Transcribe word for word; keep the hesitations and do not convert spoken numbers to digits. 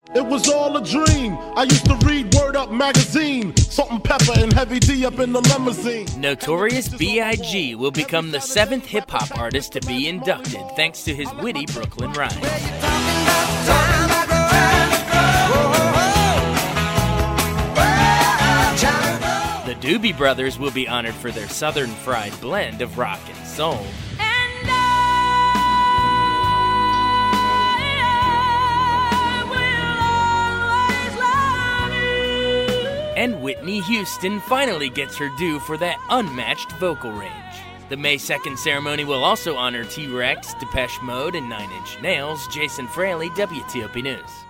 It was all a dream. I used to read Word Up magazine. Salt and Pepper and Heavy D up in the limousine. Notorious B I G will become the seventh hip-hop artist to be inducted thanks to his witty Brooklyn rhymes. The Doobie Brothers will be honored for their southern fried blend of rock and soul. And Whitney Houston finally gets her due for that unmatched vocal range. The May second ceremony will also honor T-Rex, Depeche Mode, and Nine Inch Nails. Jason Fraley, W T O P News.